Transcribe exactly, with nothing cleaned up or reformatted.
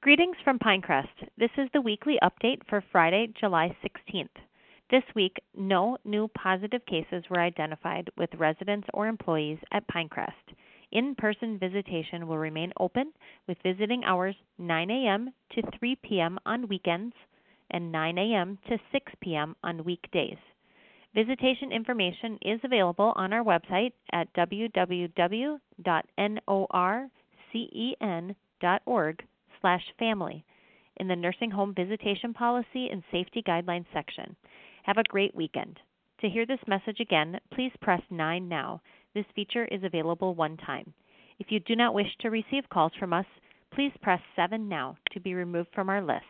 Greetings from Pinecrest. This is the weekly update for Friday, July sixteenth. This week, no new positive cases were identified with residents or employees at Pinecrest. In-person visitation will remain open with visiting hours nine a.m. to three p.m. on weekends and nine a.m. to six p.m. on weekdays. Visitation information is available on our website at w w w dot norcen dot org slash family in the Nursing Home Visitation Policy and Safety Guidelines section. Have a great weekend. To hear this message again, please press nine now. This feature is available one time. If you do not wish to receive calls from us, please press seven now to be removed from our list.